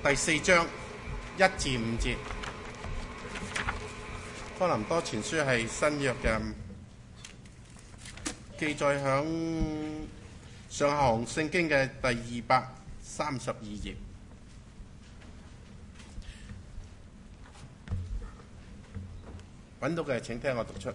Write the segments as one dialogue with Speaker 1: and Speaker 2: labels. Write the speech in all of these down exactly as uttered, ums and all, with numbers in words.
Speaker 1: 第四章一至五節。哥林多前書係新約嘅，記載響上下行聖經嘅第二百三十二頁。揾到嘅請聽我讀出。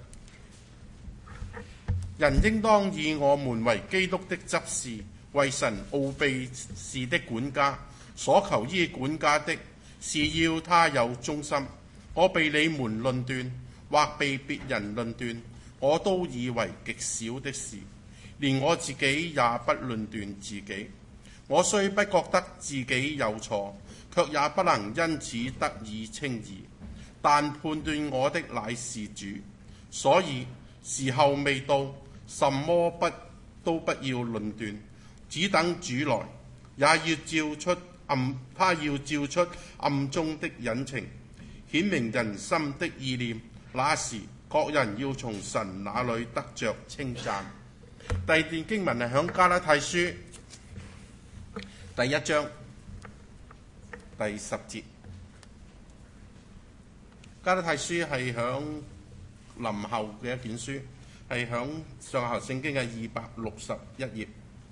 Speaker 1: 人應當以我們為基督的執事，為神奧秘事的管家。所求於管家的，是要他有忠心。我被你們論斷，或被別人論斷，我都以為極小的事，連我自己也不論斷自己。我雖不覺得自己有錯，卻也不能因此得以稱義。但判斷我的乃是主，所以時候未到，什麼不都不要論斷，只等主來，也要照出暗，他要照出暗中的隱情，顯明人心的意念。那時各人要從神那裏得着稱讚。第二段經文係響加拉太書第一章第十節。加拉太書係響林後嘅一卷書，係響上下聖經嘅二百六十一頁。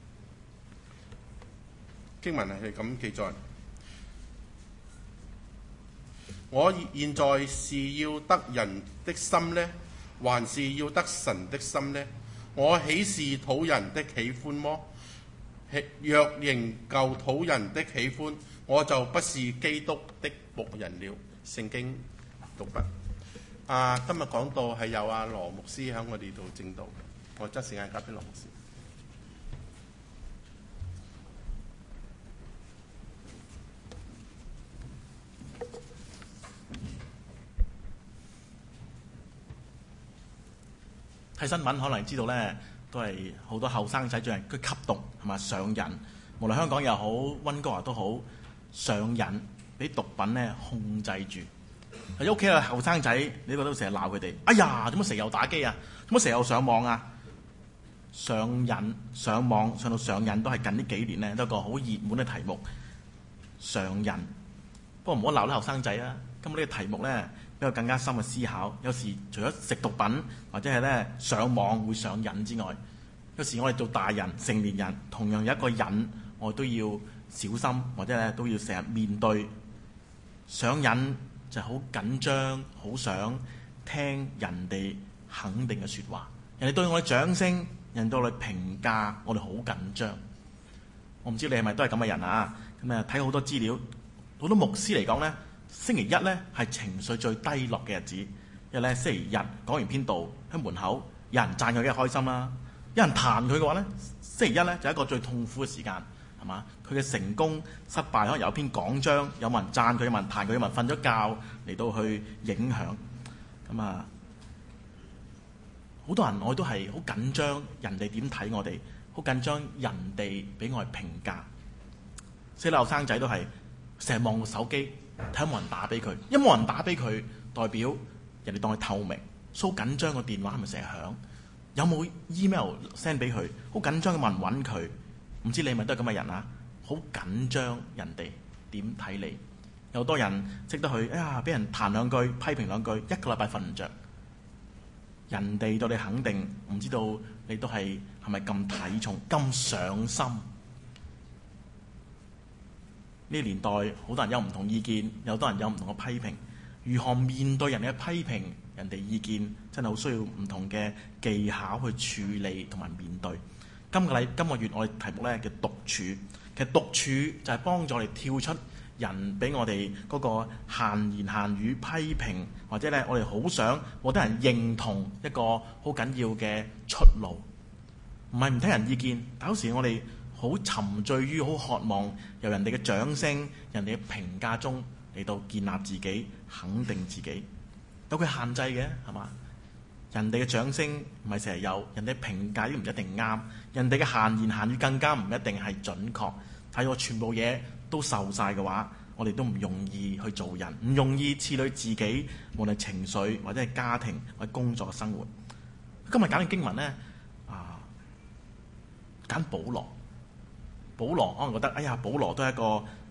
Speaker 1: 經文係咁記載：我現在是要得人的心呢，還是要得神的心呢？我豈是討人的喜歡麼？若仍舊討人的喜歡，我就不是基督的僕人了。聖經讀畢。啊，今日講到係有阿羅牧師喺我哋度證道，我將時間交俾羅牧師。
Speaker 2: 睇新聞可能知道咧，都係好多後生仔最近佢吸毒係嘛上癮，無論香港又好，溫哥華都好，上癮俾毒品咧控制住。喺屋企嘅後生仔，你覺得成日鬧佢哋，哎呀，點解成日又打機啊？點解成日又上網啊？上癮上網上到上癮都係近呢幾年咧，都係一個好熱門嘅題目。上癮，不過唔好鬧啲後生仔啊！咁呢個題目咧，比較更加深嘅思考。有時除咗食毒品或者係咧上網會上癮之外，有時我哋做大人成年人同樣有一個癮，我都要小心，或者咧都要成日面對。上癮就係好緊張，好想聽人哋肯定嘅説話，人哋對我哋掌聲，人哋對我哋評價，我哋好緊張。我唔知你係咪都係咁嘅人啊？咁啊睇好多資料，好多牧師嚟講咧，星期一咧係情緒最低落嘅日子，因為咧星期日講完篇道喺門口，有人讚佢梗係開心啦，有人彈佢嘅話咧，星期一咧就係一個最痛苦嘅時間，係嘛？佢嘅成功失敗可能有篇講章，有冇人讚佢，有冇人彈佢，有冇人瞓咗覺嚟到去影響。咁啊，好多人我都係好緊張，人哋點睇我哋，好緊張人哋俾我哋評價。所以後生仔都係成日望個手機，睇有冇人打俾佢，一冇人打俾佢，代表人哋當佢透明，所以好緊張個電話係咪成日響？有冇 email send 俾佢？好緊張嘅問揾佢。唔知你係咪都係咁嘅人啊？好緊張人哋點睇你？有好多人識得去，哎呀，俾人彈兩句，批評兩句，一個禮拜瞓唔着。人哋對你肯定，唔知道你都係係咪咁睇重、咁上心？呢個年代好多人有唔同意見，有好多人有唔同嘅批評。如何面對人哋嘅批評、人哋意見，真係好需要唔同嘅技巧去處理同埋面對。今個禮今個月我哋題目咧叫獨處，其實獨處就係幫助我哋跳出人俾我哋嗰個閒言閒語批評，或者咧我哋好想獲得人認同一個好緊要嘅出路。唔係唔聽人意見，但有時我哋好沉醉於好渴望由人哋嘅掌聲、人哋嘅評價中嚟到建立自己、肯定自己，有佢限制嘅，係嘛？人哋嘅掌聲唔係成日有，人哋評價都唔一定啱，人哋嘅閒言閒語更加唔一定係準確。睇我全部嘢都受晒嘅話，我哋都唔容易去做人，唔容易處理自己，無論情緒或者係家庭或者工作嘅生活。今日揀嘅經文咧，啊，揀保羅。保羅可能覺得，哎呀，保羅都係一個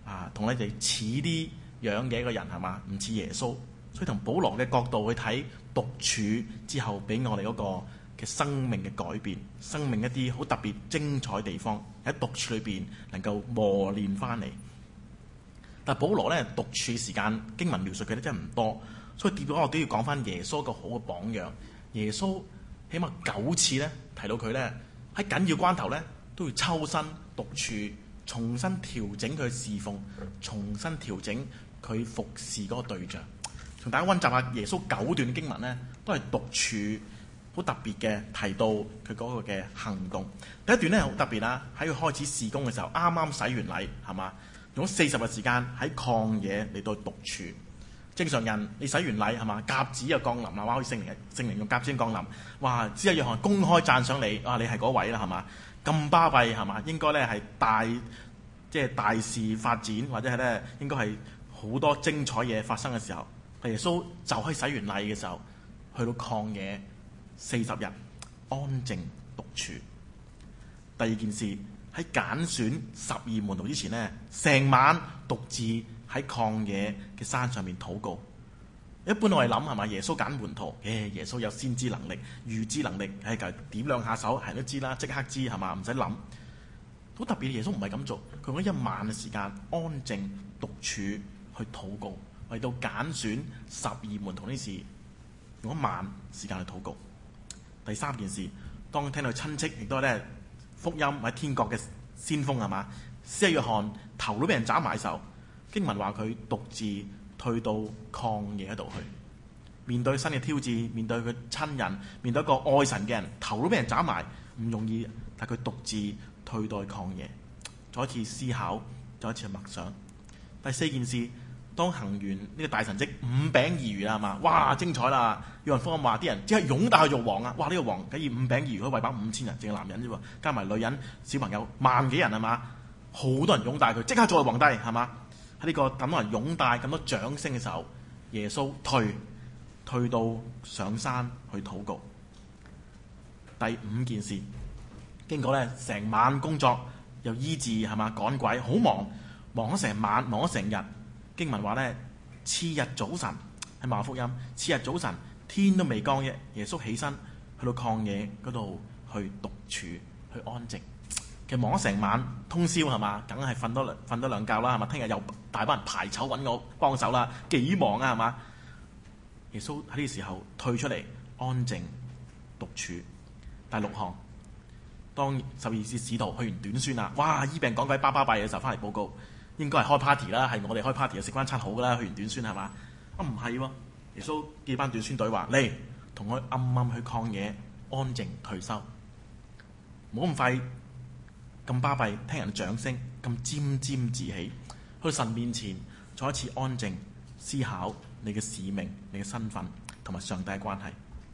Speaker 2: 啊，同你哋似啲樣嘅一個人係嘛，唔似耶穌，所以從保羅嘅角度去睇獨處之後俾我哋嗰個嘅生命嘅改變，生命一啲好特別精彩地方喺獨處裏邊能夠磨練翻嚟。但係保羅咧獨處時間經文描述佢咧真係唔多，所以結果我都要講翻耶穌一個好嘅榜樣。耶穌起碼九次咧提到佢咧喺緊要關頭咧都要抽身獨處，重新調整佢侍奉，重新調整佢服侍嗰個對象。同大家溫習下耶穌九段經文咧，都係獨處好特別嘅提到佢嗰個嘅行動。第一段咧好特別啦，喺佢開始事工嘅時候，啱啱洗完禮係嘛，用咗四十日時間喺曠野嚟到獨處。正常人你洗完禮係嘛，鴿子又降臨啦，哇！好似聖靈聖靈用鴿子降臨，哇！之後約翰公開讚賞你，啊你係嗰位啦係嘛，咁巴閉係嘛，應該咧係大即係大事發展，或者係咧應該係好多精彩嘢發生嘅時候，耶穌就喺洗完禮嘅時候去到曠野四十日安靜獨處。第二件事喺揀選十二門徒之前呢，成晚獨自喺曠野嘅山上面禱告。一般我哋諗係嘛，耶穌揀門徒，誒耶穌有先知能力、預知能力，誒就點兩下手，人都知啦，即刻知係嘛，唔使諗。好特別，耶穌唔係咁做，佢用咗一晚嘅時間安靜獨處去禱告，為到揀選十二門徒呢事，用一晚時間去禱告。第三件事，當聽到親戚亦都係咧福音喺天國嘅先鋒係嘛，施洗約翰頭都俾人斬埋手，經文話佢獨自退到曠野度去，面對新嘅挑戰，面對佢親人，面對一個愛神嘅人，頭都俾人斬埋，唔容易，但佢獨自退到曠野，再一次思考，再一次默想。第四件事，當行完呢個大神蹟五餅二魚啦係嘛，哇精彩啦！約翰福音話啲人即係擁戴佢做王啊！哇呢、這個王梗要五餅二魚，佢餵飽五千人，淨係男人啫喎，加埋女人小朋友萬幾人係嘛，好多人擁戴佢，即刻做皇帝係嘛。喺呢個咁多人擁戴、咁多掌聲嘅時候，耶穌退退到上山去禱告。第五件事，經過咧成晚工作，又醫治係嘛，趕鬼，好忙，忙咗成晚，忙咗成日。經文話咧，次日早晨喺馬可福音，次日早晨天都未光嘅，耶穌起身去到曠野嗰度去獨處去安靜。其實忙咗成晚通宵係嘛，梗係瞓多兩瞓多兩覺啦係嘛，聽日又大班人排籌揾我幫手啦，幾忙啊係嘛。耶穌喺呢個時候退出嚟安靜獨處。第六項，當十二使使徒去完短宣啦，哇醫病趕鬼巴巴閉嘅時候翻嚟報告，應該係開 party 啦，係我哋開 party 食翻餐好㗎啦，去完短宣係嘛？啊唔係喎，耶穌叫班短宣隊話嚟同我暗暗去曠野安靜退休，唔好咁快咁巴閉，聽人掌聲咁沾沾自喜，去神面前再一次安靜思考你嘅使命、你嘅身份同埋上帝嘅關係。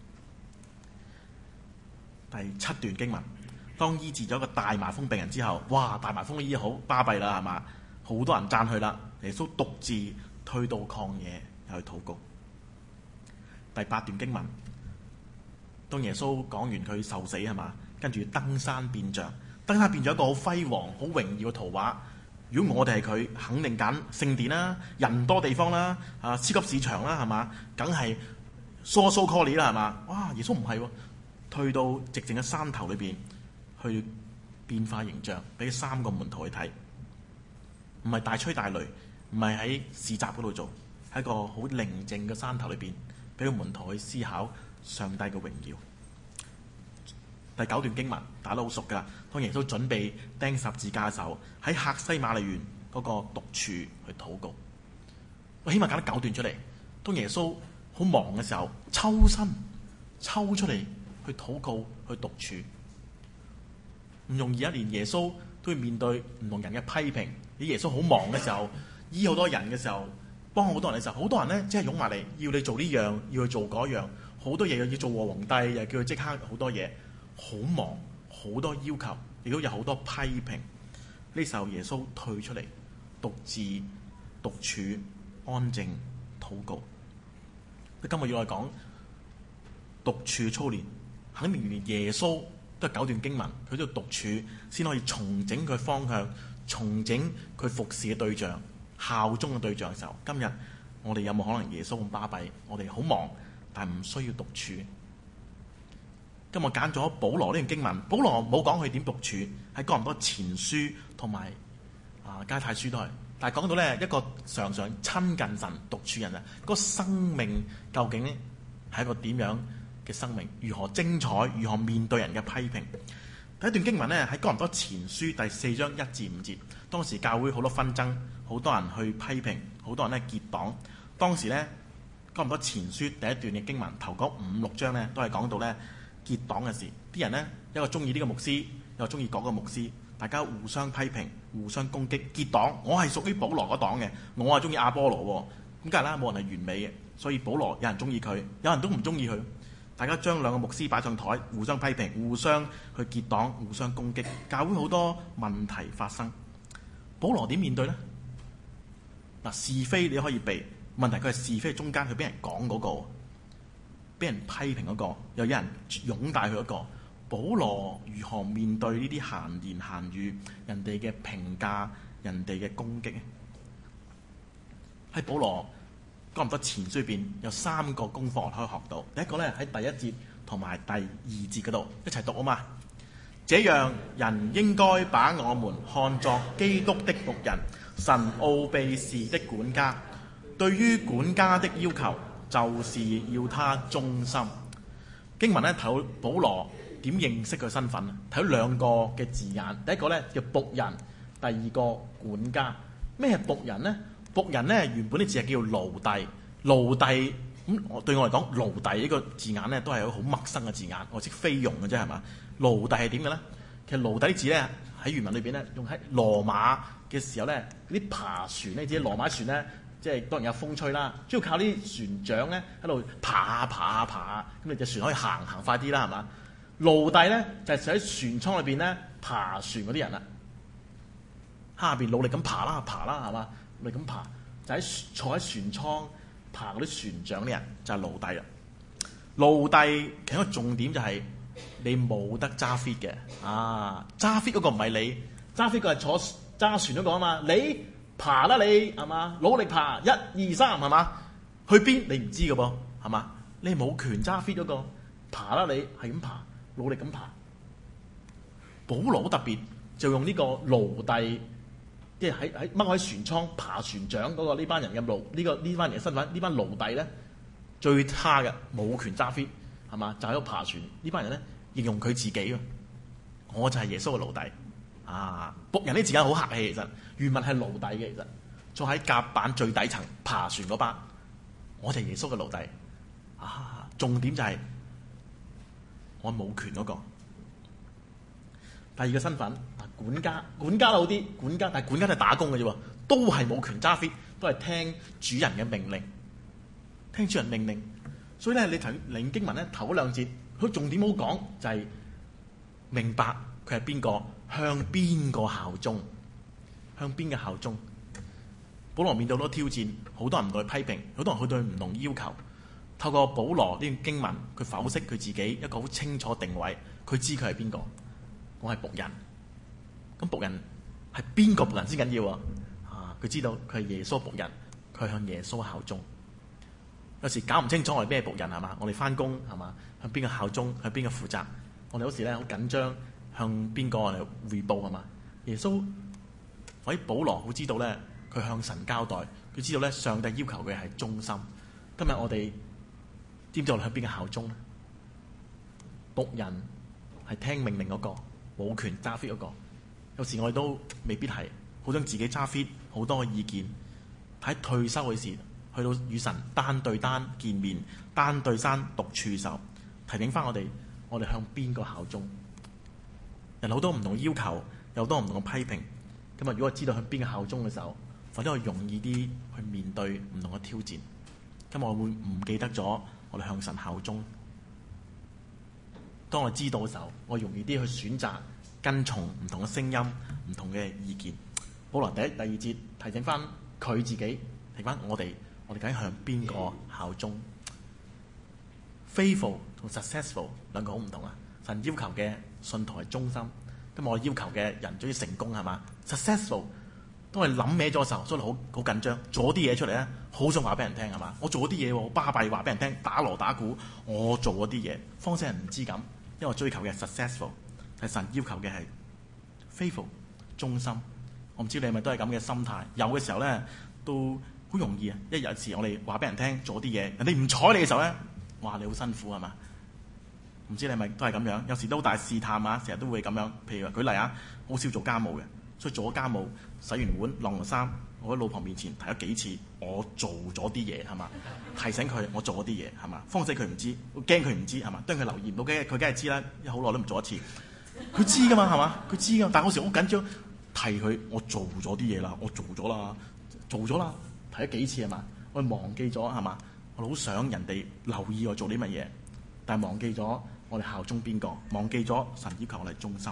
Speaker 2: 第七段經文，當醫治咗個大麻風病人之後，哇大麻風都醫好巴閉啦係嘛，好多人讚佢啦。耶穌獨自退到曠野又去禱告。第八段經文，當耶穌講完佢受死係嘛，跟住登山變像。登山變咗一個好輝煌、好榮耀嘅圖畫。如果我哋係佢，肯定揀聖殿啦、人多地方啦、啊超級市場啦，係嘛？梗係 so so call 啦，係嘛？哇！耶穌唔係喎，退到寂靜嘅山頭裏邊去變化形象，俾三個門徒去睇。唔係大吹大擂，唔係喺市集嗰度做，喺一個好寧靜嘅山頭裏邊，俾個門徒去思考上帝嘅榮耀。第九段經文打得好熟㗎，當耶穌準備釘十字架嘅時候，喺客西馬尼園嗰個獨處去禱告。我起碼揀得九段出嚟。當耶穌好忙嘅時候，抽身抽出嚟去禱告去獨處，唔容易一連耶穌都要面對唔同人嘅批評。喺耶穌好忙嘅時候，醫好多人嘅時候，幫好多人嘅時候，好多人咧即係湧埋嚟要你做呢樣，要去做嗰樣，好多嘢又要做和皇帝，又叫佢即刻好多嘢。好忙，好多要求，亦都有好多批評。呢時候耶穌退出嚟，獨自獨處，安靜禱告。今日要我講獨處操練，肯定連耶穌都係九段經文，佢都要獨處先可以重整佢方向， 重整佢服侍嘅對象、效忠嘅對象嘅時候，今日我哋有冇可能耶穌咁巴閉？我哋好忙，但係唔需要獨處。今日揀咗保羅呢段經文，保羅冇講佢點獨處，喺哥林多前書同埋啊加太書都係，但係講到咧一個常常親近神獨處人啊，嗰個生命究竟咧係一個點樣嘅生命？如何精彩？如何面對人嘅批評？第一段經文咧喺哥林多前書第四章一至五節，當時教會好多紛爭，好多人去批評，好多人咧結黨。當時咧哥林多前書第一段嘅經文頭嗰五六章咧都係講到咧結黨嘅事。啲人咧一個中意呢個牧師，一個中意嗰個牧師，大家互相批評、互相攻擊，結黨。我係屬於保羅嗰黨嘅，我係中意亞波羅喎。咁梗係啦，冇人係完美嘅，所以保羅有人中意佢，有人都唔中意佢。大家將兩個牧師擺上台，互相批評，互相去結黨，互相攻擊，教會好多問題發生。保羅點面對呢？嗱，是非你可以避，問題佢係是非中間，佢俾人講嗰個，俾人批評嗰個，又有人擁戴佢嗰個。保羅如何面對呢啲閒言閒語、人哋嘅評價、人哋嘅攻擊？喺保羅哥林多前書入邊有三個功課可以學到。第一個咧喺第一節同埋第二節嗰度一齊讀啊嘛。這樣人應該把我們看作基督的僕人，神奧秘事的管家。對於管家的要求，就是要他忠心。經文咧睇到保羅點認識佢身份，睇到兩個嘅字眼。第一個咧叫僕人，第二個管家。咩係僕人呢？僕人咧原本啲字係叫奴隸，奴隸咁我對我嚟講，奴隸呢個字眼咧都係一個好陌生嘅字眼，我識菲傭嘅啫係嘛？奴隸係點嘅咧？其實奴隸啲字咧喺原文裏邊咧用喺羅馬嘅時候咧，啲爬船咧，知羅馬船咧，即係當然有風吹啦，主要靠啲船長咧喺度爬下爬下爬下，咁你隻船可以行行快啲啦係嘛？奴隸咧就係喺船艙裏邊咧爬船嗰啲人啦，下邊努力咁爬啦爬啦係嘛？咪咁爬，就喺坐喺船艙爬嗰啲船長啲人就係奴隸啦。奴隸其實一個重點就係你冇得揸 fit 嘅啊！揸 fit 嗰個唔係你，揸 fit 個係坐揸船嗰個啊嘛。你爬啦你係嘛？努力爬，一二三係嘛？去邊你唔知嘅噃係嘛？你冇權揸 fit 嗰個，爬啦你係咁爬，努力咁爬。保羅好特別，就用呢個奴隸。即係喺喺掹喺船艙爬船長嗰個呢班人嘅奴呢個呢班人嘅身份，呢班奴隸咧最差嘅冇權揸 fit 係嘛？就喺度爬船呢班人咧形容佢自己喎，我就係耶穌嘅奴隸啊！僕人呢字眼好客氣，其實原文係奴隸嘅，其實坐喺甲板最底層爬船嗰班，我就係耶穌嘅奴隸啊！重點就係我冇權嗰個。第二個身份啊，管家，管家好啲，管家，但係管家都係打工嘅啫喎，都係冇權揸 fit，都係聽主人嘅命令，聽主人命令。所以咧，你睇靈經文咧頭嗰兩節，佢重點好講就係明白佢係邊個，向邊個效忠，向邊個效忠。保羅面對好多挑戰，好多人對佢批評，好多人去對佢唔同要求。透過保羅呢段經文，佢剖析佢自己一個好清楚定位，佢知佢係邊個。我係僕人，咁僕人係邊個僕人先緊要啊？啊，佢知道佢係耶穌僕人，佢向耶穌效忠。有時搞唔清楚我哋咩僕人係嘛？我哋翻工係嘛？向邊個效忠？向邊個負責？我哋有時咧好緊張，向邊個嚟彙報係嘛？耶穌喺保羅好知道咧，佢向神交代，佢知道咧上帝要求嘅係忠心。今日我哋知唔知我哋向邊個效忠咧？僕人係聽命令嗰個。冇權揸 fit 嗰個，有時我哋都未必係好想自己揸 fit，好多嘅意見。喺退休嘅時，去到與神單對單見面、單對單獨處嘅時候，提醒翻我哋，我哋向邊個效忠？人好多唔同要求，有好多唔同嘅批評。咁啊，如果我知道向邊個效忠嘅時候，或者我容易啲去面對唔同嘅挑戰。咁我會唔記得咗我哋向神效忠。當我知道嘅時候，我容易啲去選擇跟從唔同嘅聲音、唔同嘅意見。保羅第一、第二節提醒翻佢自己，提醒翻我哋，我哋究竟向邊個效忠 ？Faithful 同 successful 兩個好唔同啊！神要求嘅信徒係忠心， 咁我要求嘅人終於成功係嘛 ？successful。當我哋諗歪咗嘅時候，所以好好緊張，做啲嘢出嚟咧，好想話俾人聽係嘛？我做咗啲嘢喎，巴閉話俾人聽，打鑼打鼓，我做咗啲嘢，方式人唔知咁，因為我追求嘅係 successful， 係神要求嘅係 faithful 忠心。我唔知你係咪都係咁嘅心態？有嘅時候咧都好容易啊！一有時我哋話俾人聽做啲嘢，人哋唔睬你嘅時候咧，哇你好辛苦係嘛？唔知你係咪都係咁樣？有時都好大試探啊，成日都會咁樣。譬如話舉例啊，好少做家務嘅。所以做咗家務、洗完碗、晾完衫，我喺老婆面前提咗幾次，我做咗啲嘢係嘛？提醒佢我做咗啲嘢係嘛？方死佢唔知，我驚佢唔知係嘛？當佢留意唔到嘅，佢梗係知啦，因為好耐都唔做一次。佢知㗎嘛係嘛？佢知㗎，但係嗰時好緊張，提佢我做咗啲嘢啦，我做咗啦，做咗啦，提咗幾次係嘛？我忘記咗係嘛？我好想人哋留意我做啲乜嘢，但係忘記咗我哋效忠邊個，忘記咗神要求我哋忠心。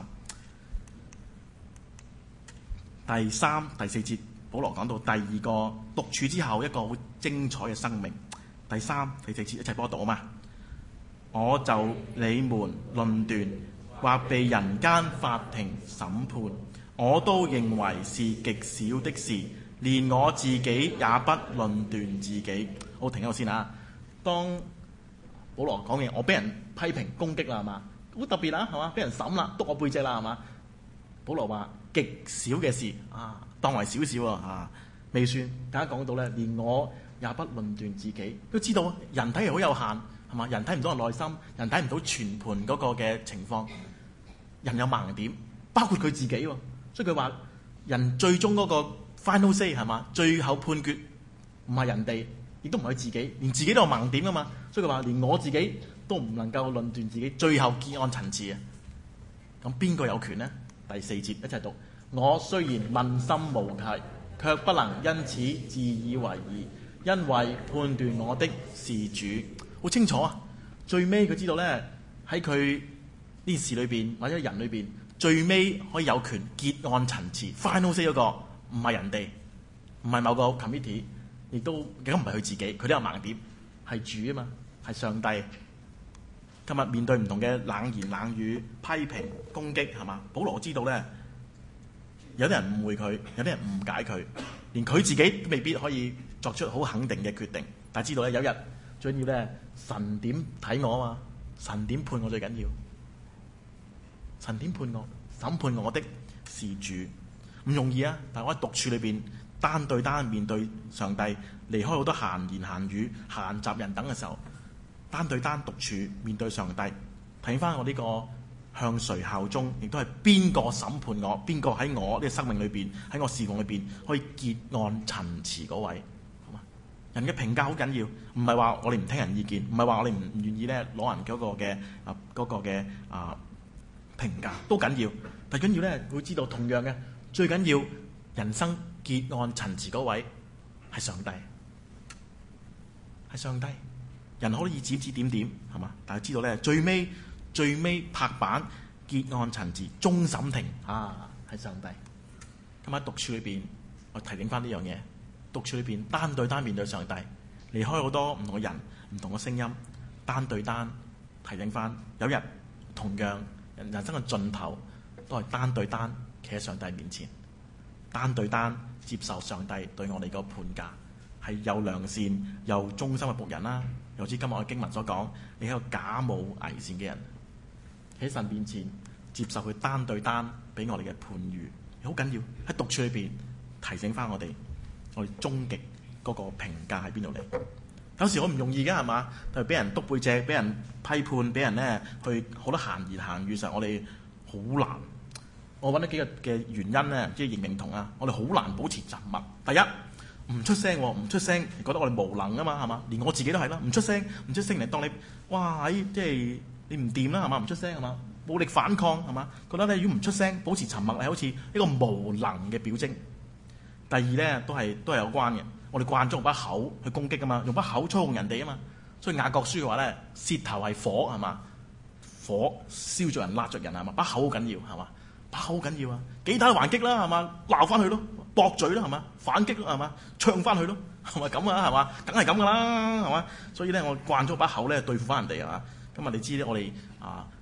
Speaker 2: 第三、第四節，保羅講到第二個獨處之後一個好精彩嘅生命。第三、第四節一齊幫我讀啊嘛！我就你們論斷或被人間法庭審判，我都認為是極小的事，連我自己也不論斷自己。好，停一度先啊！當保羅講嘢，我俾人批評攻擊啦，係嘛？好特別啦，係嘛？俾人審啦，督我背脊啦，係嘛？保羅話極小嘅事啊，當為少少啊，未算。大家講到咧，連我也不論斷自己，都知道人體係好有限，係嘛？人睇唔到人內心，人睇唔到全盤嗰個嘅情況，人有盲點，包括佢自己喎。所以佢話人最終嗰個 final say 係嘛？最後判決唔係人哋，亦都唔係佢自己，連自己都有盲點㗎嘛。所以佢話連我自己都唔能夠論斷自己，最後結案陳詞啊。咁邊個有權呢？第四節一齊讀。我雖然問心無愧，卻不能因此自以為義，因為判斷我的是主。好清楚啊！最尾佢知道咧，喺佢呢事裏邊或者人裏邊，最尾可以有權結案陳詞 final say 嗰個唔係人哋，唔係某個 committee， 亦都更加唔係佢自己，佢都有盲點，係主啊嘛，係上帝。今日面對唔同嘅冷言冷語、批評、攻擊，係嘛？保羅知道咧，有啲人誤會佢，有啲人誤解佢，連佢自己都未必可以作出好肯定嘅決定。但係知道咧，有一日最緊要咧，神點睇我啊嘛？神點判我最緊要？神點判我？審判我的是主，唔容易啊！但係我喺獨處裏邊，單對單面對上帝，離開好多閒言閒語、閒雜人等嘅時候。單對單獨處面對上帝，睇翻我呢個向誰效忠，亦都係邊個審判我，邊個喺我呢個生命裏邊，喺我侍奉裏邊可以結案陳詞嗰位，好嘛？人嘅評價好緊要，唔係話我哋唔聽人意見，唔係話我哋唔唔願意咧攞人嗰個嘅啊嗰個嘅啊評價都緊要，但緊要咧會知道同樣嘅最緊要人生結案陳詞嗰位係上帝，係上帝。人可以指指點點係嘛？但係知道咧，最尾最尾拍板結案陳詞終審庭啊，係上帝。咁喺獨處裏邊，我提醒翻呢樣嘢：獨處裏邊單對單面對上帝，離開好多唔同嘅人、唔同嘅聲音，單對單提醒翻。有日同樣人人生嘅盡頭都係單對單企喺上帝面前，單對單接受上帝對我哋個判價，係又良善又忠心嘅僕人啦。又知今日我經文所講，你係個假冒偽善嘅人，喺神面前接受佢單對單俾我哋嘅判語，好緊要喺獨處裏邊提醒翻我哋，我哋終極嗰個評價喺邊度嚟？有時好唔容易㗎係嘛？就俾人督背脊，俾人批判，俾人咧去好多閒言閒語，實我哋好難。我揾咗幾個嘅原因咧，即係認唔認同啊？我哋好難保持沉默。第一，唔出聲喎，唔出聲，覺得我哋無能啊嘛，係嘛？連我自己都係啦，唔出聲，唔出聲嚟當你，哇！喺即係你唔掂啦，係嘛？唔出聲係嘛？冇力反抗係嘛？覺得咧，如果唔出聲，保持沉默係好似一個無能嘅表徵。第二咧，都係都係有關嘅。我哋慣咗用把口去攻擊啊嘛，用把口操控人哋啊嘛。所以雅各書嘅話咧，舌頭係火係嘛？火燒著人，焫著人係嘛？把口好緊要係嘛？把口好緊要啊！幾大還擊啦係嘛？鬧翻去咯，駁嘴啦係嘛？反擊啦係嘛？唱翻去咯，係咪咁啊係嘛？梗係咁噶啦係嘛？所以咧，我慣咗把口咧對付翻人哋係嘛？咁啊你知咧，我哋啊啊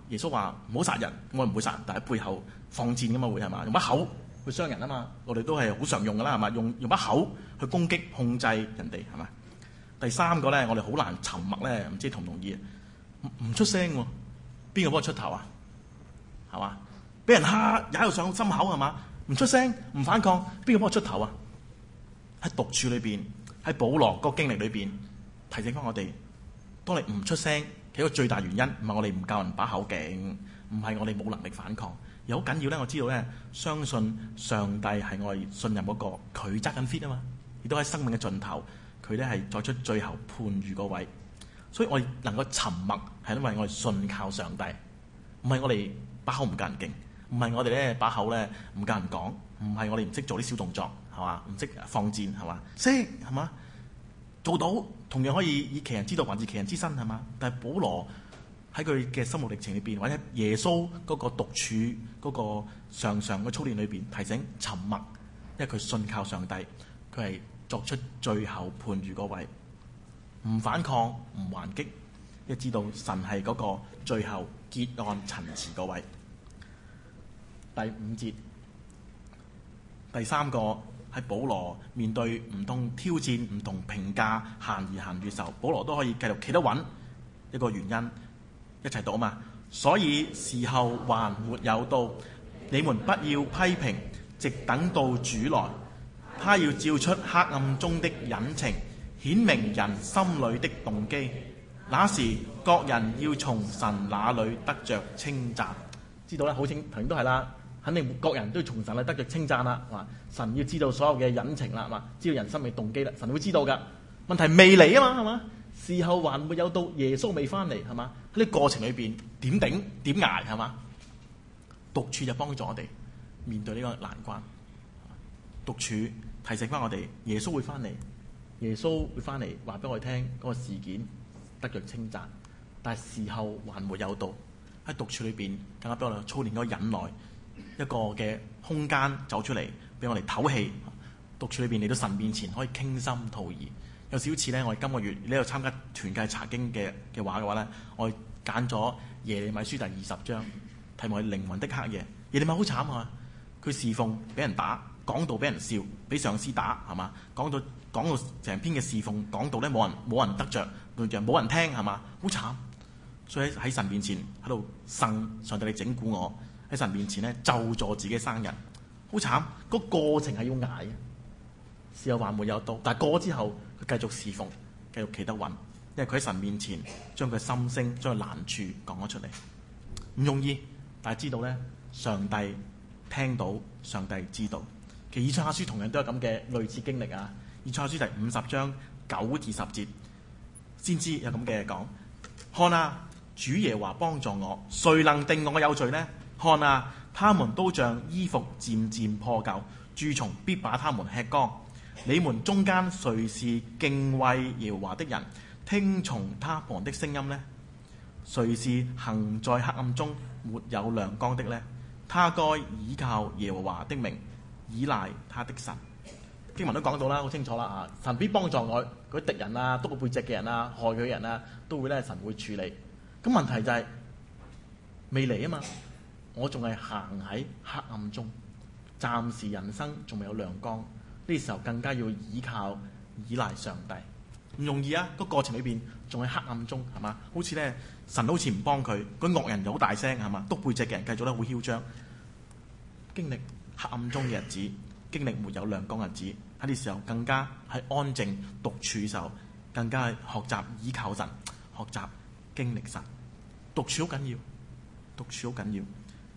Speaker 2: 耶穌話唔好殺人，我唔會殺人，但係背後放箭噶嘛會係嘛？用把口去傷人啊嘛，我哋都係好常用噶啦係嘛？用用把口去攻擊控制人哋係嘛？第三個咧，我哋好難沉默咧，唔知同唔同意？唔唔出聲喎，邊個幫我出頭啊？係嘛？俾人蝦踩到上心口係嘛？唔出聲唔反抗，邊個幫我出頭啊？喺獨處裏邊，喺保羅個經歷裏邊，提醒翻我哋，當你唔出聲，其實個最大原因唔係我哋唔教人把口勁，唔係我哋冇能力反抗，而好緊要咧。我知道咧，相信上帝係我哋信任嗰個，佢揸緊 fit 啊嘛，亦都喺生命嘅盡頭，佢咧係作出最後判語嗰位。所以我哋能夠沉默，係因為我哋信靠上帝，唔係我哋把口唔夠人勁，唔係我哋咧把口咧唔夠人講，唔係我哋唔識做啲小動作。係嘛？唔識放箭係嘛？識係嘛？做到同樣可以以其人之道還治其人之身係嘛？但係保羅喺佢嘅心路歷程裏邊，或者耶穌嗰個獨處嗰個常常嘅操練裏邊，提醒沉默，因為佢信靠上帝，佢係作出最後判語嗰位，唔反抗唔還擊，因為知道神係嗰個最後結案陳詞嗰位。第五節，第三個。喺保羅面對唔同挑戰、唔同評價、閒言閒語嘅時候，保羅都可以繼續企得穩。一個原因，一齊讀啊嘛。所以時候還沒有到，你們不要批評，直等到主來。他要照出黑暗中的隱情，顯明人心裏的動機。那時各人要從神那裏得着稱讚。知道咧，好清，頭先都係啦。肯定各人都要從神嚟得着稱讚啦，係嘛？神要知道所有嘅隱情啦，係嘛？知道人心嘅動機啦，神會知道噶。問題未嚟啊嘛，係嘛？時候還沒有到，耶穌未翻嚟，係嘛？喺呢個過程裏邊點頂點捱，係嘛？獨處就幫助我哋面對呢個難關。獨處提醒翻我哋，耶穌會翻嚟，耶穌會翻嚟話俾我哋聽嗰個事件得着稱讚，但係時候還沒有到。喺獨處裏邊更加俾我哋操練嗰個忍耐。一個嘅空間走出嚟，俾我哋唞氣。獨處裏邊嚟到神面前，可以傾心吐意。有少少似咧，我哋今個月呢度參加團契查經嘅嘅話嘅話咧，我哋揀咗耶利米書第二十章，題目係靈魂的黑夜。耶利米好慘啊！佢侍奉俾人打，講道俾人笑，俾上司打，係嘛？講到講到成篇嘅侍奉講道咧，冇人冇人得着，冇人聽，係嘛？好慘。所以喺神面前喺度呻，上帝你整蠱我。喺神面前咧，咒詛自己生日，好慘。個過程係要捱嘅，時候還沒有到，但係過咗之後，佢繼續侍奉，繼續企得穩，因為佢喺神面前將佢心聲、將佢難處講咗出嚟，唔容易。但係知道咧，上帝聽到，上帝知道。其實以賽亞書同樣都有咁嘅類似經歷啊。以賽亞書第五十章九至十節，先知有咁嘅講：看啊，主耶和華幫助我，誰能定我有罪呢？看啊，他們都像衣服漸漸破舊，蛀蟲必把他們吃光。你們中間誰是敬畏耶和華的人，聽從他旁的聲音呢？誰是行在黑暗中沒有亮光的呢？他該倚靠耶和華的名，倚賴他的神。經文都講到啦，好清楚啦啊！神必幫助我，嗰啲敵人啊，督佢背脊嘅人啊，害佢嘅人啊，都會咧神會處理。咁問題就係、是、未嚟啊嘛。我仲係行喺黑暗中，暫時人生仲未有亮光，呢時候更加要依靠依賴上帝，唔容易啊！個過程裏邊仲喺黑暗中，係嘛？好似咧神好似唔幫佢，嗰惡人就好大聲，係嘛？督背脊嘅人繼續咧好囂張，經歷黑暗中嘅日子，經歷沒有亮光嘅日子，喺呢時候更加係安靜獨處嘅時候，更加係學習依靠神，學習經歷神。獨處好緊要，獨處好緊要。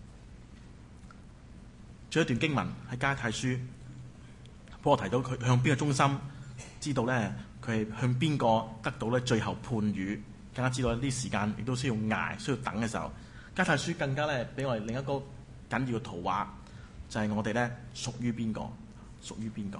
Speaker 2: 仲有一段經文喺加拉太書，保羅提到佢向邊個忠心，知道咧佢係向邊個得到咧最後判語，更加知道呢啲時間亦都需要捱，需要等嘅時候，加拉太書更加咧俾我哋另一個緊要嘅圖畫，就係、是、我哋咧屬於邊個，屬於邊個。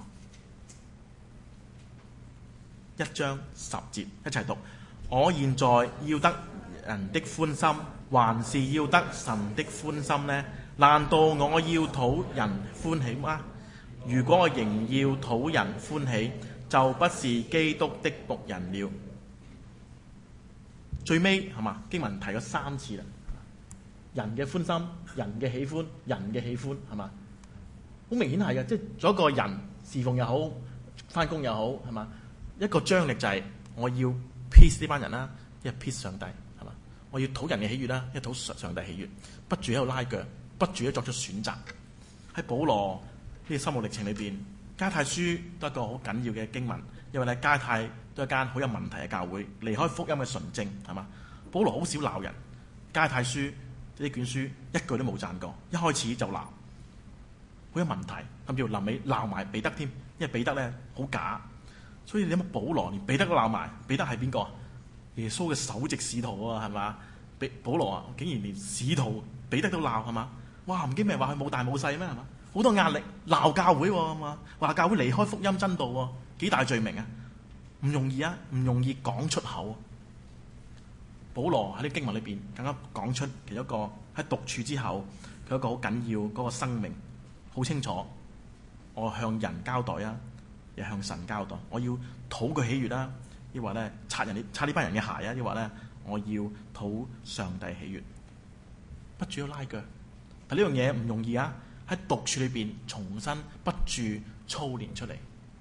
Speaker 2: 一章十節一齊讀：我現在要得人的歡心，還是要得神的歡心呢？難道我要討人歡喜嗎？如果我仍要討人歡喜，就不是基督的僕人了。最尾係嘛？經文提咗三次啦， 人嘅歡心、人嘅喜歡、人嘅喜歡，係嘛？好明顯係嘅，即係做一個人侍奉又好，翻工又好，係嘛？一個張力就係我要 peace 呢班人啦，一係 peace 上帝，係嘛？我要討人嘅喜悅啦，一係討上帝喜悅，不住喺度拉腳，不住喺作出選擇。喺保羅呢個心路歷程裏邊，加太書都係一個好緊要嘅經文，因為咧加太都係一間好有問題嘅教會，離開福音嘅純正，係嘛？保羅好少鬧人，加太書呢卷書一句都冇讚過，一開始就鬧，好有問題，甚至乎臨尾鬧埋彼得添，因為彼得咧好假，所以你有冇保羅連彼得都鬧埋？彼得係邊個？耶穌嘅首席使徒啊，係嘛？保保羅啊，竟然連使徒彼得都鬧，係嘛？哇！唔知咩話佢冇大冇細咩，係嘛？好多壓力，鬧教會喎，係嘛？話教會離開福音真道喎，幾大罪名啊？唔容易啊，唔容易講出口啊。保羅喺啲經文裏邊更加講出其中一個喺獨處之後，佢一個好緊要嗰個生命，好清楚。我向人交代啊，又向神交代。我要討佢喜悅啦，抑或咧擦人擦呢班人嘅鞋啊，抑或咧我要討上帝喜悅，不住要拉腳。但呢樣嘢唔容易啊！喺獨處裏邊重新不住操練出嚟，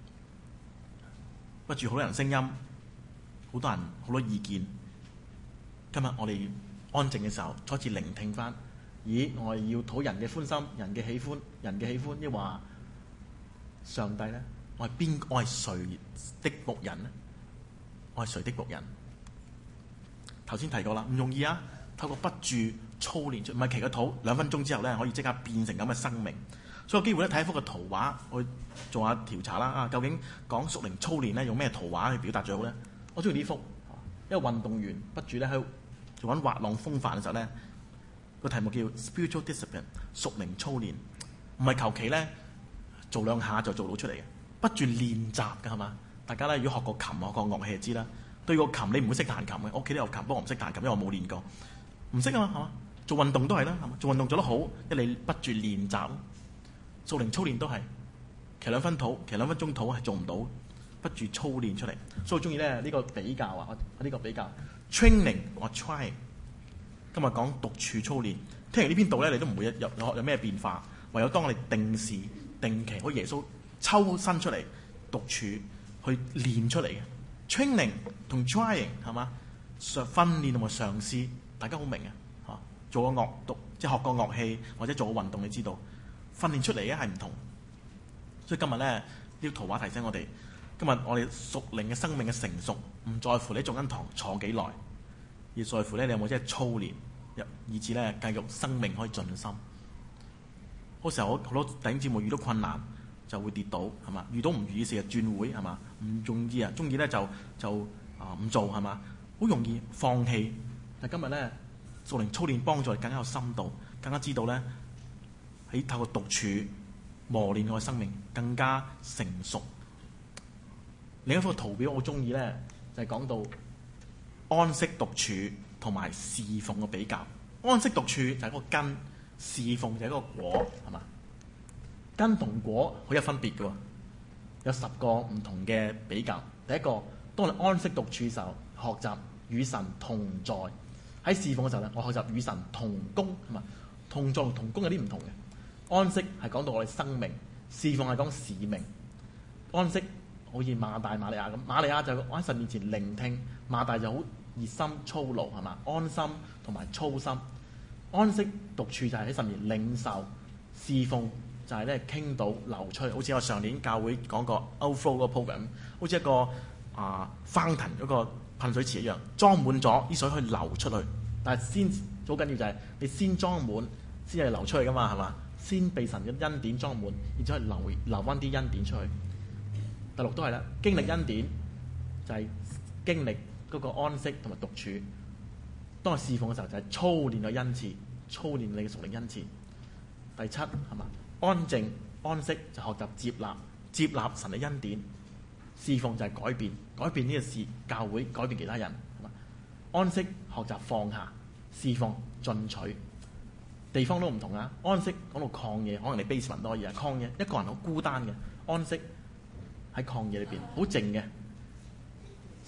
Speaker 2: 不住好多人聲音，好多人好多意見。今日我哋安靜嘅時候，再次聆聽翻。咦，我係要討人嘅歡心，人嘅喜歡，人嘅喜歡，抑或上帝咧？我係邊？我係誰的僕人咧？我係誰的僕人？頭先提過啦，唔容易啊！透過不住操練出，唔係祈個禱，兩分鐘之後咧可以即刻變成咁嘅生命。所以有機會咧睇一幅嘅圖畫，去做下調查啦。啊，究竟講屬靈操練咧，用咩圖畫去表達最好咧？我中意呢幅，因為運動員不住咧喺做緊滑浪風帆嘅時候咧，個題目叫 Spiritual Discipline 屬靈操練，唔係求其咧做兩下就做到出嚟嘅，不住練習㗎係嘛？大家咧如果學過琴、學過樂器就知啦。對個琴你唔會識彈琴嘅，我屋企都有琴，不過我唔識彈琴，因為我冇練過，唔識啊嘛係嘛？做運動都係啦，係嘛？做運動做得好，一你不住練習，屬靈操練都係，騎兩分土，騎兩分鐘土係做唔到，不住操練出嚟。所以我中意咧呢個比較啊，我呢個比較 training 或 trying。今日講獨處操練，聽完呢邊度咧，你都唔會有有有咩變化，唯有當我哋定時定期，好似耶穌抽身出嚟獨處去練出嚟嘅。training 同 trying 係嘛？上訓練同埋嘗試，大家好明啊嚇。做個樂讀，即係學個樂器或者做個運動，你知道訓練出嚟嘅係唔同。所以今日咧呢個圖畫提醒我哋，今日我哋屬靈嘅生命嘅成熟，唔在乎你做緊堂坐幾耐，而在乎咧你有冇即係操練，以至咧繼續生命可以進深。嗰時候好多弟兄姊妹遇到困難就會跌倒係嘛？遇到唔如意事就轉會係嘛？唔中意啊，中意咧就就啊唔做係嘛？好容易放棄。但今日咧屬靈操練幫助你更加有深度，更加知道咧喺透過獨處磨練我嘅生命更加成熟。另一幅圖表我好中意咧，就係、是、講到安息獨處同埋侍奉嘅比較。安息獨處就係個根，侍奉就係個果係嘛？根同果好有分別嘅喎，有十個唔同嘅比較。第一個，當你安息獨處嘅時候，學習與神同在；喺侍奉嘅時候咧，我學習與神同工係嘛？同在同工有啲唔同嘅。安息係講到我哋生命，侍奉係講使命。安息好似馬大馬利亞咁，馬利亞就喺神面前聆聽，馬大就好熱心操勞係嘛？安心同埋操心。安息獨處就係喺神面領受，侍奉就係咧傾倒流出，好似我上年教會講過 outflow 嗰個 program， 好似一個啊 fountain 嗰個噴水池一樣，裝滿咗啲水可以流出去。但係先好緊要就係你先裝滿，先係流出去噶嘛係嘛？先被神嘅恩典裝滿，然之後流流翻啲恩典出去。第六都係啦，經歷恩典就係經歷嗰個安息同埋獨處。當我侍奉嘅時候就係操練個恩賜，操練你嘅屬靈恩賜。第七係嘛？安靜安息就學習接納，接納神嘅恩典。侍奉就係改變，改變呢個事教會，改變其他人係嘛？安息學習放下，侍奉進取。地方都唔同啊！安息講到曠野，可能你 basement 多嘢啊，曠野一個人好孤單嘅，安息喺曠野裏邊好靜嘅。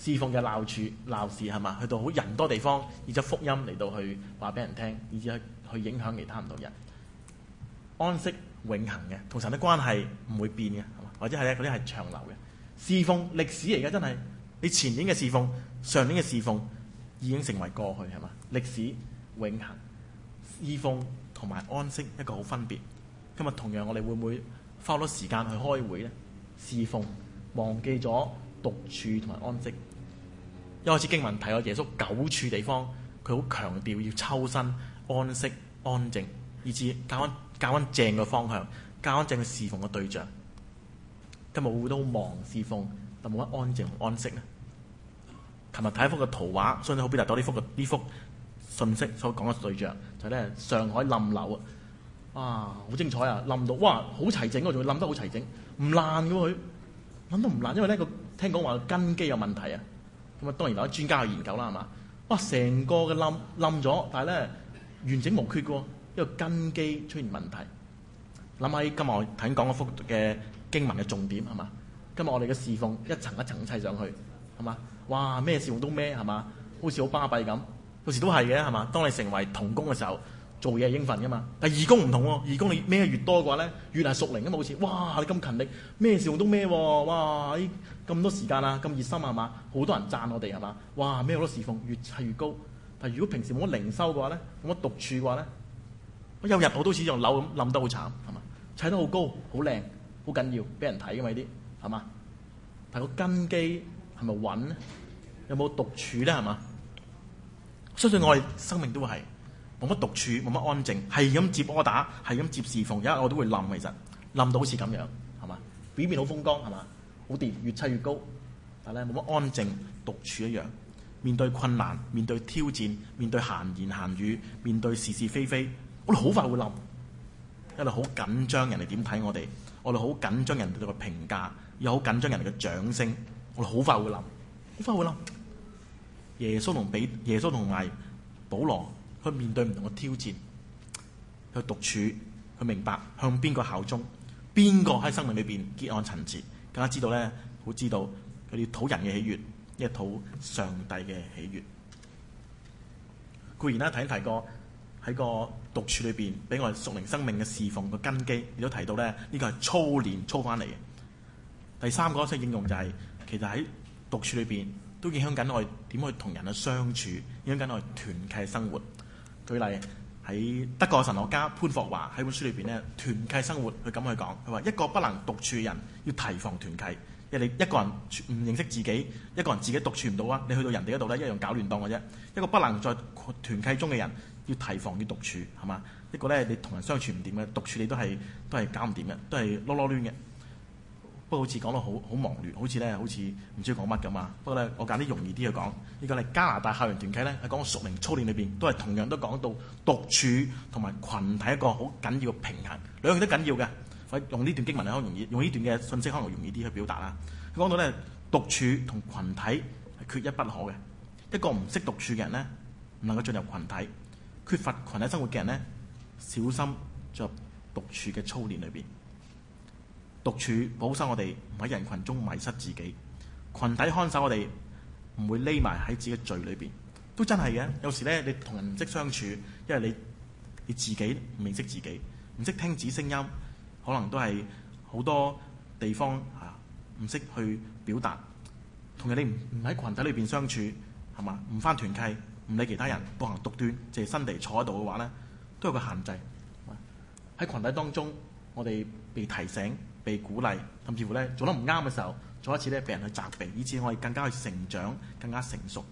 Speaker 2: 侍奉嘅鬧處鬧事係嘛？去到好人多地方，以咗福音嚟到去話俾人聽，以至去影響其他唔同人。安息永恆嘅，同神嘅關係唔會變嘅，係嘛？或者係咧嗰啲係長流嘅。侍奉歷史嚟嘅，真係你前年嘅侍奉、上年嘅侍奉已經成為過去係嘛？歷史永恆，侍奉同埋安息一個好分別。今日同樣我哋會唔會花好多時間去開會呢？侍奉忘記咗獨處同埋安息。一開始經文提過耶穌九處地方，佢好強調要抽身安息安靜，以至教緊教緊正嘅方向，教緊正嘅侍奉嘅對象。今日會唔會都好忙侍奉，但冇乜安靜同安息呢？琴日睇一幅嘅圖畫，相信好表達到呢幅嘅呢幅信息所講嘅對象，就係咧上海冧樓啊！啊，好精彩啊！冧到哇，好齊整喎，仲要冧得好齊整，唔爛嘅喎佢，冧都唔爛，因為咧個聽講話根基有問題啊。咁啊，當然有啲專家去研究啦，係嘛？哇，成個嘅冧冧咗，但係咧完整無缺嘅喎，因為根基出現問題。諗起今日我頭先講嗰幅嘅經文嘅重點係嘛？今日我哋嘅侍奉一層一層砌上去係嘛？哇，咩侍奉都咩係嘛？好似好巴閉咁，有時都係嘅係嘛？當你成為同工嘅時候，做嘢係應份噶嘛。但係義工唔同喎，義工你咩越多嘅話咧，越係屬靈㗎嘛。好似哇，你咁勤力，咩侍奉都咩喎？哇，咁多時間啊，咁熱心係嘛？好多人讚我哋係嘛？哇，咩好多侍奉越砌越高。但係如果平時冇乜靈修嘅話咧，冇乜獨處嘅話咧，我有日我都似用樓咁冧得好慘係嘛？砌得好高，好靚，好緊要，俾人睇㗎嘛呢啲係嘛？但係個根基係咪穩咧？有冇獨處咧係嘛？相信我哋生命都係冇乜獨處，冇乜安靜，係咁接柯打，係咁接侍奉，有一日我都會冧，其實冧到好似咁樣係嘛？表面好風光係嘛？好掂，越砌越高，但係咧冇乜安靜獨處一樣。面對困難，面對挑戰，面對閒言閒語，面對是是非非，我哋好快會冧，因為好緊張人哋點睇我哋，我哋好緊張人哋對個評價，又好緊張人哋嘅掌聲，我哋好快會冧，好快會冧。耶穌同比耶穌同埋保羅，去面對唔同嘅挑戰，去獨處，去明白向邊個效忠，邊個喺生命裏邊結案陳詞，更加知道咧，好知道佢哋討人嘅喜悅，一討上帝嘅喜悅。固然啦，頭先提過喺個獨處裏邊，俾我哋屬靈生命嘅侍奉嘅根基，亦都提到咧，呢個係操練操翻嚟嘅。第三個即係應用就係、是，其實喺獨處裏邊都影響緊我哋點去同人去相處，影響緊我哋團契生活。舉例喺德國神學家潘霍華喺本書裏邊咧，團契生活佢咁去講，佢話一個不能獨處嘅人要提防團契。因為你一個人唔認識自己，一個人自己獨處唔到啊，你去到人哋嗰度咧一樣搞亂檔嘅啫。一個不能在團契中嘅人要提防要獨處係嘛？一個咧你同人相處唔掂嘅，獨處你都係都係搞唔掂嘅，都係囉囉攣嘅。不過好似講到好好忙亂，好似咧好似唔知要講乜咁啊。不過咧我揀啲容易啲去講。呢個係加拿大校園團契咧，喺講屬靈操練裏邊都係同樣都講到獨處同埋群體一個好緊要嘅平衡，兩樣都緊要嘅。用呢段經文可能容易，用呢段嘅信息可能容易啲去表達啦。佢講到咧，獨處同群體係缺一不可嘅。一個唔識獨處嘅人咧，唔能夠進入群體；缺乏群體生活嘅人咧，小心進入獨處嘅操練裏邊。獨處保守我哋唔喺人群中迷失自己，群體看守我哋唔會匿埋喺自己嘅罪裏邊。都真係嘅，有時咧你同人唔識相處，因為你你自己唔認識自己，唔識聽子聲音。可能都係好多地方嚇唔識去表達，同人哋唔唔喺群體裏邊相處係嘛？唔返團契，唔理其他人，獨行獨斷，淨係身地坐喺度嘅話咧，都有個限制。喺群體當中，我哋被提醒、被鼓勵，甚至乎咧做得唔啱嘅時候，再一次咧被人去責備，以致我哋更加去成長、更加成熟。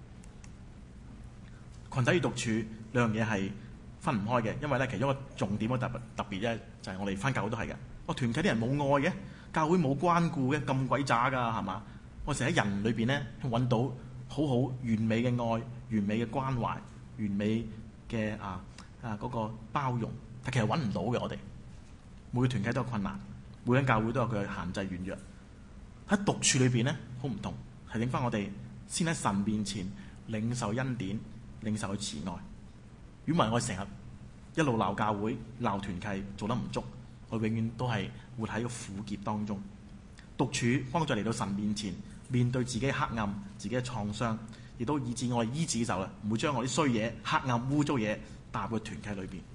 Speaker 2: 群體與獨處兩樣嘢係分唔開嘅，因為咧其中一個重點嘅特特別咧，就係、是、我哋返教會都係嘅。我團契啲人冇愛嘅，教會冇關顧嘅，咁鬼渣㗎係嘛？我成日喺人裏邊咧揾到好好完美嘅愛、完美嘅關懷、完美嘅啊啊嗰、那個包容，但其實揾唔到嘅。我哋每個團契都有困難，每間教會都有佢嘅限制軟弱。喺獨處裏邊咧好唔同，提醒翻我哋先喺神面前領受恩典、領受佢慈愛。如果唔係，我成日一路鬧教會、鬧團契，做得唔足，我永遠都係活喺個苦澀當中。獨處幫助嚟到神面前面對自己嘅黑暗、自己嘅創傷，亦都以致我哋醫治嘅時候咧，唔會將我啲衰嘢、黑暗、污糟嘢帶入去團契裏邊。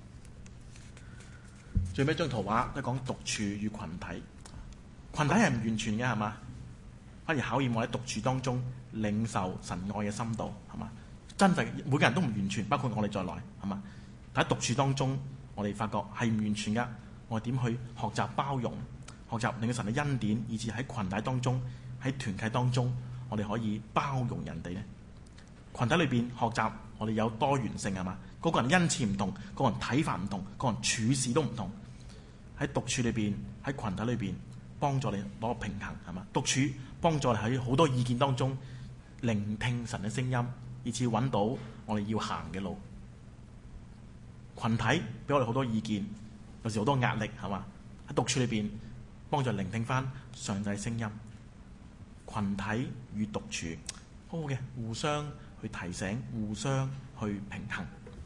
Speaker 2: 最尾一張圖畫都講獨處與群體，群體係唔完全嘅，係嘛？反而考驗我喺獨處當中領受神愛嘅深度，係嘛？真實每個人都唔完全，包括我哋在內，係嘛？但喺獨處當中，我哋發覺係唔完全㗎。我哋點去學習包容，學習令到神嘅恩典，以至喺群體當中、喺團契當中，我哋可以包容人哋呢？群體裏邊學習，我哋有多元性，係嘛？個個人恩賜唔同，個人睇法唔同，個人處事都唔同。喺獨處裏邊，喺群體裏邊，幫助你攞個平衡，係嘛？獨處幫助你喺好多意見當中聆聽神嘅聲音，以至揾到我哋要行嘅路。群體俾我哋好多意見，有時好多壓力，係嘛？喺獨處裏邊幫助聆聽翻上帝嘅聲音。群體與獨處，好好嘅，互相去提醒，互相去平衡。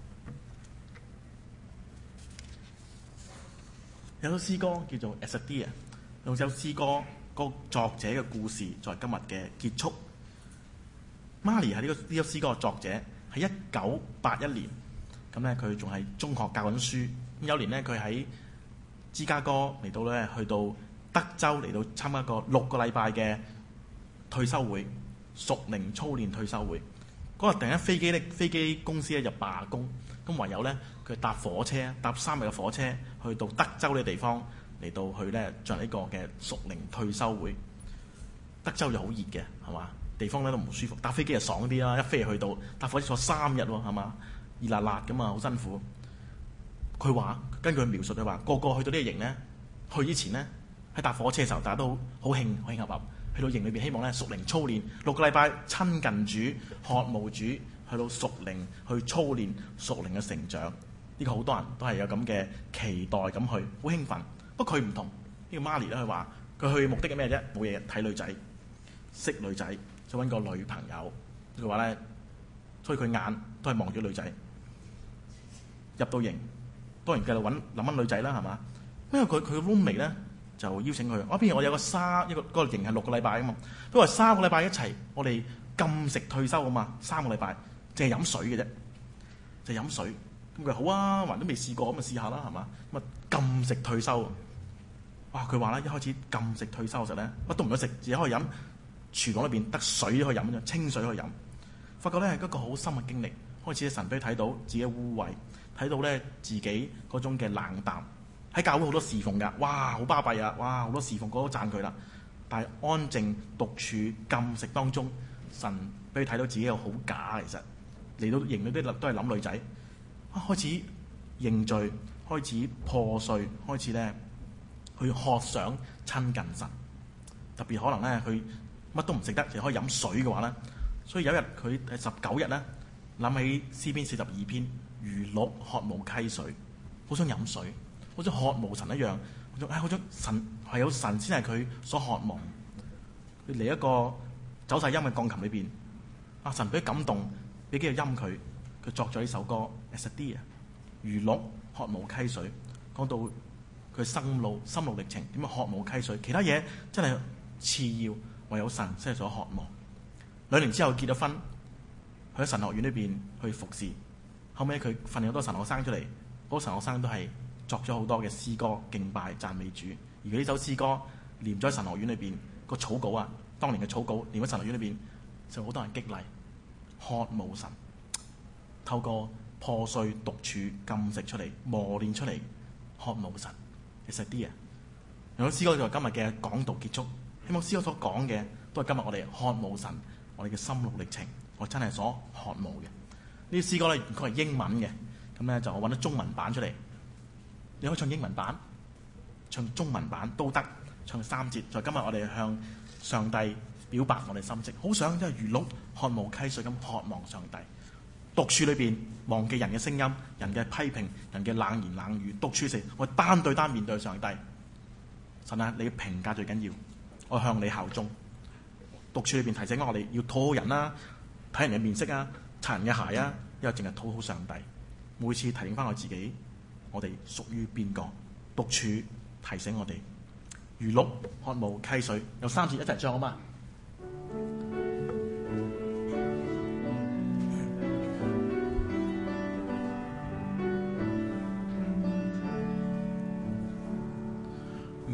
Speaker 2: 有首詩歌叫做《As a Deer》，用首詩歌個作者嘅故事作為今日嘅結束。Marley 係呢個呢首詩歌嘅作者，喺一九八一年，咁咧佢仲係中學教緊書。咁有年咧佢喺芝加哥嚟到咧，去到德州嚟到參加一個六個禮拜嘅退休會，屬靈操練退休會。嗰日突然間飛機咧，飛機公司咧就罷工，咁唯有咧佢搭火車，搭三日嘅火車去到德州呢個地方嚟到去咧進行呢個嘅屬靈退休會。德州就好熱嘅，係嘛？地方咧都唔舒服，搭飛機就爽啲啦，一飛去到搭火車坐三日喎，係嘛？熱辣辣咁啊，好辛苦。佢話根據佢描述，佢話個個去到呢個營咧，去之前咧喺搭火車嘅時候，大家都好好興好興合合。去到營裏邊，希望咧屬靈操練六個禮拜，親近主、渴慕主，去到屬靈去操練屬靈嘅成長。呢個好多人都係有咁嘅期待咁去，好興奮。不過佢唔同呢個 Marley 咧，佢話佢去目的係咩啫？冇嘢睇女仔，識女仔，想揾個女朋友。佢話咧，所以佢眼都係望住女仔。入到營，當然繼續揾諗緊女仔啦，係嘛？因為佢佢 roommate 咧。就邀請佢，我譬如我有個三一個嗰、那個營係六個禮拜啊嘛，都話三個禮拜一齊，我哋禁食退休啊嘛，三個禮拜淨係飲水嘅啫，就係、是、飲水。咁佢好啊，還都未試過，咁咪試下啦，係嘛？咁啊禁食退休，哇！佢話咧一開始禁食退休嘅時候咧，乜都唔得食，只可以飲廚房裏邊得水可以飲啫，清水可以飲。發覺咧係一個好深嘅經歷，開始神都睇到自己嘅污穢，睇到咧自己嗰種嘅冷淡。喺教會好多侍奉㗎，哇，好巴閉啊！哇，好多侍奉，個個都讚佢啦。但係安靜獨處禁食當中，神俾佢睇到自己又好假，其實嚟到營裏啲都係諗女仔，啊，開始認罪，開始破碎，開始咧去渴想親近神。特別可能咧，佢乜都唔食得，就可以飲水嘅話咧，所以有一日佢係十九日咧，諗起詩篇四十二篇，如鹿渴慕溪水，好想飲水。好似渴慕神一樣，好似好似神係有神先係佢所渴望。佢嚟一個走晒音嘅鋼琴裏邊，阿神俾佢感動，俾幾個音佢，佢作咗呢首歌《As a Deer》，如鹿渴慕溪水，講到佢心路心路歷程點樣渴慕溪水，其他嘢真係次要，唯有神先係所渴望。兩年之後結咗婚，去咗神學院裏邊去服侍，後尾佢訓練好多神學生出嚟，嗰個神學生都係作咗好多嘅詩歌敬拜讚美主，而佢呢首詩歌念咗喺神學院裏邊個草稿啊，當年嘅草稿念喺神學院裏邊，就好多人激勵，渴慕神，透過破碎獨處禁食出嚟磨練出嚟，渴慕神。As a Deer，用咗詩歌就係今日嘅講道結束，希望詩歌所講嘅都係今日我哋渴慕神，我哋嘅心路歷程，我真係所渴慕嘅。呢啲詩歌咧，佢係英文嘅，咁咧就我揾咗中文版出嚟。你可以唱英文版，唱中文版都得，唱三節。就今日我哋向上帝表白我哋心跡，好想即係如鹿渴慕溪水咁渴望上帝。獨處裏邊忘記人嘅聲音、人嘅批評、人嘅冷言冷語。獨處時，我單對單面對上帝。神啊，你嘅評價最緊要，我向你效忠。獨處裏邊提醒我哋要討好人啦，睇人嘅面色啊，擦人嘅鞋啊，因為淨係討好上帝。每次提醒翻我自己。我哋屬於邊個？獨處提醒我哋，如鹿渴慕溪水。有三節一齊唱好嘛？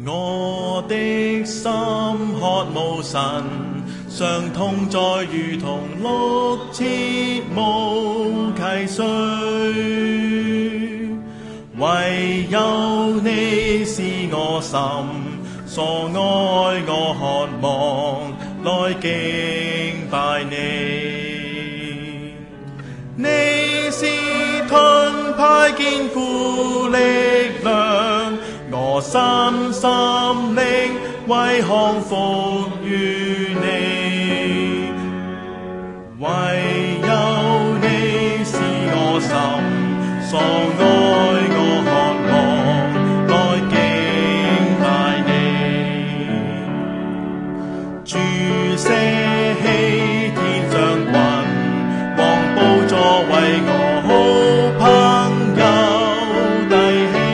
Speaker 2: 我的心渴慕神，傷痛再如同鹿切慕溪水，唯有你是我心所愛，我渴望來敬拜你。你是盾牌堅固力量，我身心靈為降服於你，唯有你是我心所愛，我渴望來敬拜你。主捨棄天上雲，王寶座為我好朋友弟兄。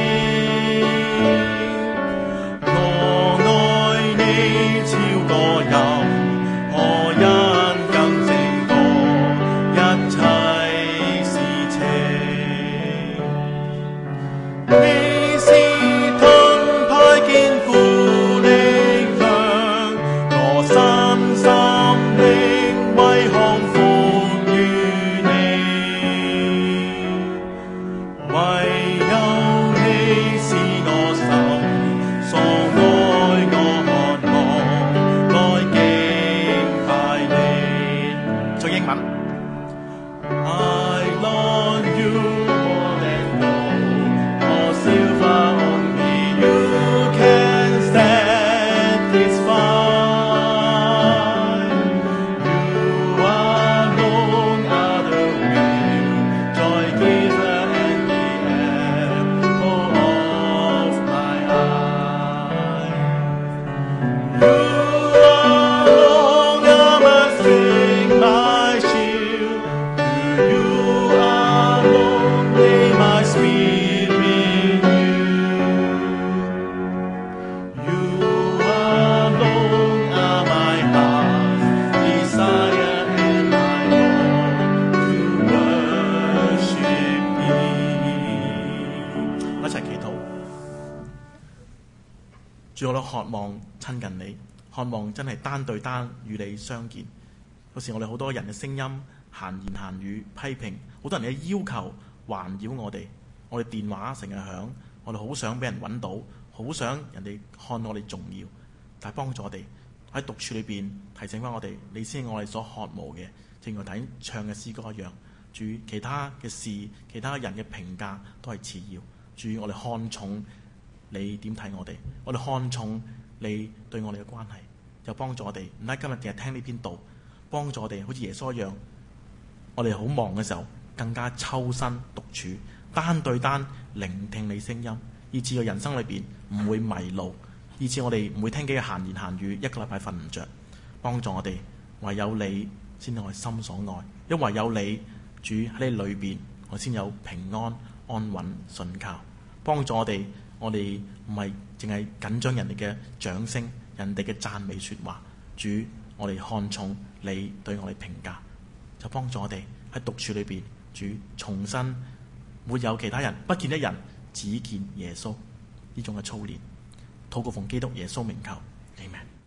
Speaker 2: 主，我都渴望親近你，渴望真係單對單與你相見。有時我哋好多人嘅聲音、閒言閒語、批評，好多人嘅要求環繞我哋。我哋電話成日響，我哋好想俾人揾到，好想人哋看我哋重要。但係幫助我哋喺獨處裏邊提醒翻我哋，你先係我哋所渴慕嘅。正如睇唱嘅詩歌一樣，主，其他嘅事、其他人嘅評價都係次要。主，我哋看重你點睇我哋，我哋看重你對我哋嘅關係，就幫助我哋。唔係今日淨係聽呢篇道，幫助我哋好似耶穌一樣，我哋好忙嘅時候更加抽身獨處，單對單聆聽你聲音，以致個人生裏邊唔會迷路，以致我哋唔會聽幾個閒言閒語，一個禮拜瞓唔着。幫助我哋，唯有你先係我心所愛，因為唯有你主喺你裏邊，我先有平安安穩信靠。幫助我哋。我哋唔係淨係緊張人哋嘅掌聲、人哋嘅讚美説話。主，我哋看重你對我哋評價，就幫助我哋喺獨處裏邊，主重新沒有其他人，不見一人，只見耶穌呢種嘅操練。禱告奉基督耶穌名求，阿們。